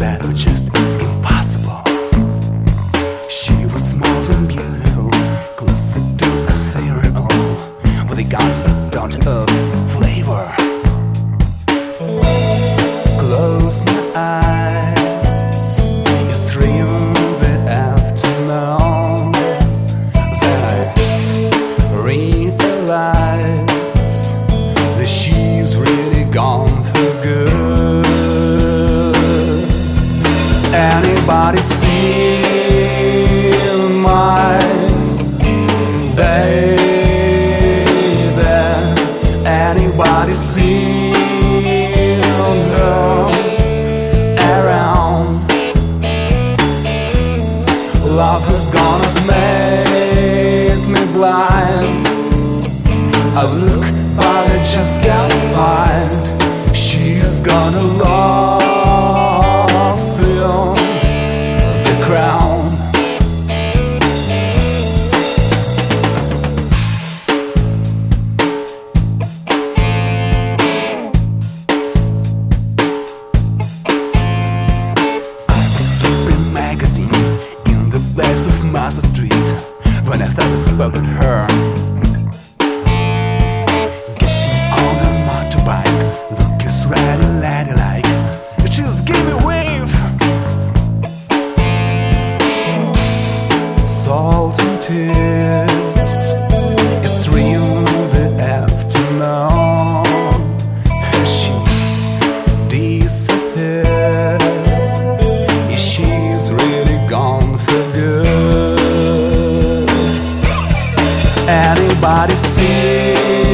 that were just impossible. She was more than beautiful, closer to ethereal, with a confidant of flavor. Close my eyes, it's real the afternoon. Then I realize that she's really gone for good. Anybody see my baby? Anybody see her around? Love has gonna make me blind. I look but I just can't find. She's gonna lost in the crown. I was flipping magazine in the place of Master Street when I thought I spotted her. Ready, ladylike, just give me a wave. Salt and tears, it's real the afternoon. Has she disappeared? Is she's really gone for good? Anybody see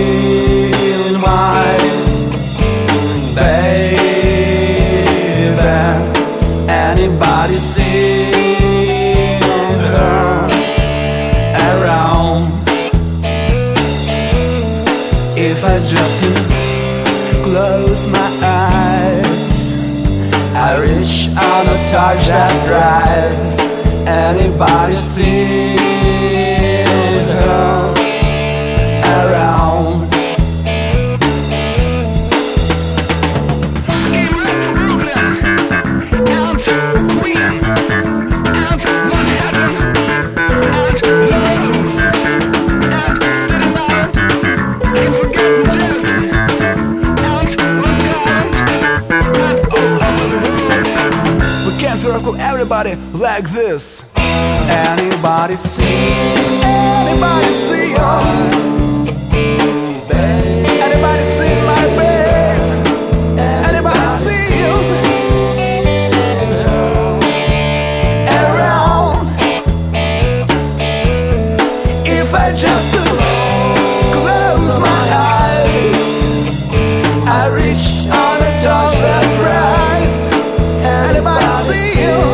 my baby? Anybody see her around? If I just close my eyes, I reach out and touch that rise. Anybody see her around? Everybody like this. Anybody see? Anybody see you? Anybody see my babe? Anybody see you around? If I just close my eyes, I reach on a top that rise. Anybody see you?